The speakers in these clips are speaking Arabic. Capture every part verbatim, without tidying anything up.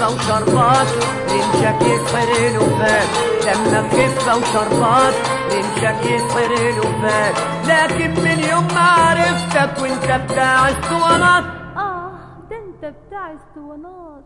وشربات رمشك يسحر الوفات، دمك خفة وشربات رمشك يسحر الوفات. لكن من يوم ما عرفتك وانت بتاع اسطوانات. اه ده انت بتاع اسطوانات.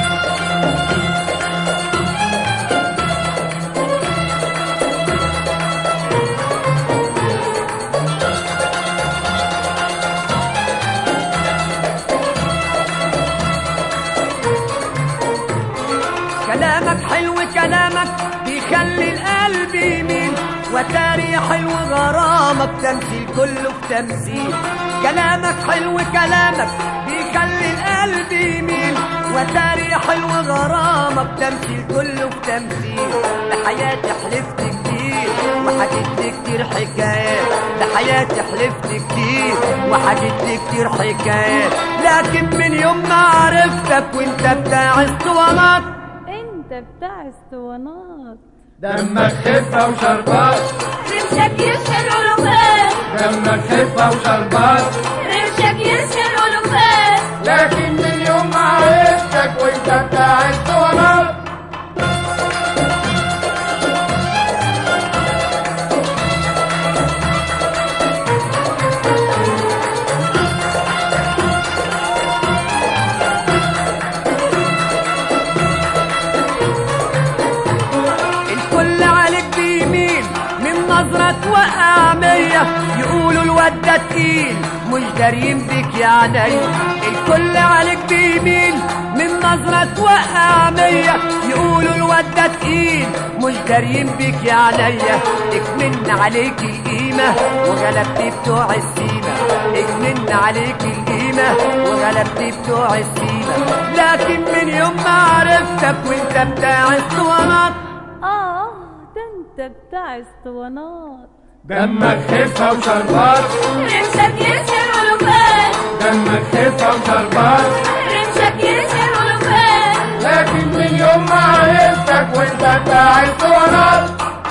كلامك حلو كلامك بيخلي القلب يميل، وتاري حلو غرامك تمثيل كله في تمثيل. كلامك حلو كلامك بيخلي القلب يميل، وتاري حلو غرامك تمثيل كله في تمثيل. لحياتي حلفت كتير وحكيت لي كتير حكايات، لحياتي حلفت كتير وحكيت لي كتير حكايات. لكن من يوم ما عرفتك وانت بتاع اسطوانات. انت بتاع اسطوانات. دمك خفة وشربات رمشك يسحر علوفات، دمك خفة وشربات رمشك يسحر علوفات. لكن من يوم ما عرفتك وانت بتاع اسطوانات. نظرة توقع مية، يقولوا الواد ده تقيل مش دارين بيك يا عيني. الكل عليك بيميل من نظرة توقع مية، يقولوا الواد ده تقيل مش دارين بيك يا عينيا. اكمن عليك القيمة وغلبت بتوع السيمة، اكمن عليك القيمة وغلبت بتوع السيمة. لكن من يوم ما عرفتك وانت بتاع اسطوانات. اه ده انت بتاع اسطوانات. دمك خفة وشربات رمشك يسحر علوفات، دمك خفة وشربات رمشك يسحر علوفات. لكن من يوم ما عرفتك وانت بتاع اسطوانات.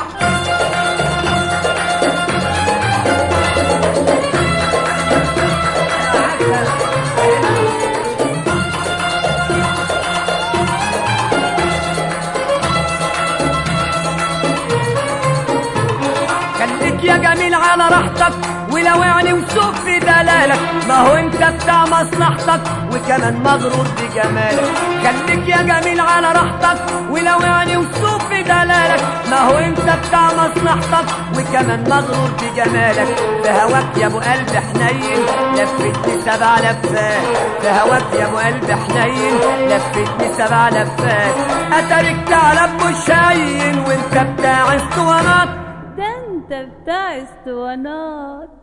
يا جميل على راحتك ولوعني وسوق في دلالك، ما هو انت بتاع مصلحتك وكمان مغرور بجمالك. خليك يا جميل على راحتك ولوعني وسوق في دلالك، ما هو انت بتاع مصلحتك وكمان مغرور بجمالك. في هواك يا ابو قلب حنين لفتني سبع لفات، في هواك يا ابو قلب حنين لفتني سبع لفات. اتارك ثعلب مش هين وانت بتاع اسطوانات. ده انت بتاع اسطوانات.